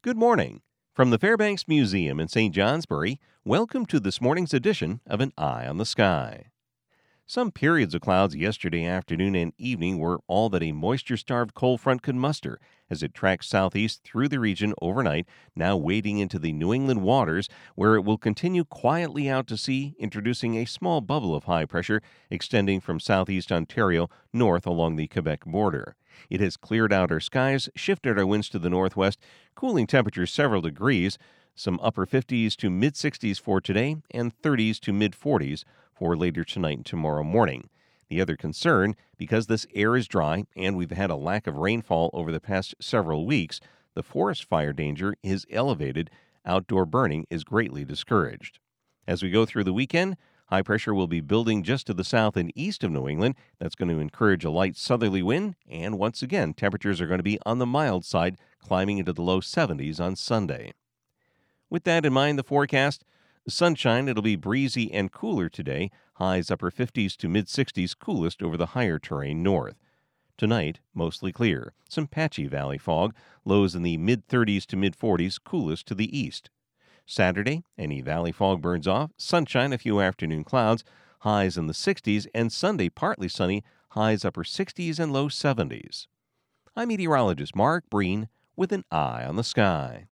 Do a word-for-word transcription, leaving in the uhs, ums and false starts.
Good morning. From the Fairbanks Museum in Saint Johnsbury, welcome to this morning's edition of An Eye on the Sky. Some periods of clouds yesterday afternoon and evening were all that a moisture-starved cold front could muster as it tracked southeast through the region overnight, now wading into the New England waters, where it will continue quietly out to sea, introducing a small bubble of high pressure extending from southeast Ontario north along the Quebec border. It has cleared out our skies, shifted our winds to the northwest, cooling temperatures several degrees, some upper fifties to mid sixties for today, and thirties to mid forties for later tonight and tomorrow morning. The other concern, because this air is dry and we've had a lack of rainfall over the past several weeks, the forest fire danger is elevated. Outdoor burning is greatly discouraged. As we go through the weekend, high pressure will be building just to the south and east of New England. That's going to encourage a light southerly wind, and once again, temperatures are going to be on the mild side, climbing into the low seventies on Sunday. With that in mind, the forecast: sunshine, it'll be breezy and cooler today. Highs upper fifties to mid sixties, coolest over the higher terrain north. Tonight, mostly clear. Some patchy valley fog. Lows in the mid thirties to mid forties, coolest to the east. Saturday, any valley fog burns off. Sunshine, a few afternoon clouds. Highs in the sixties, and Sunday partly sunny. Highs upper sixties and low seventies. I'm meteorologist Mark Breen with An Eye on the Sky.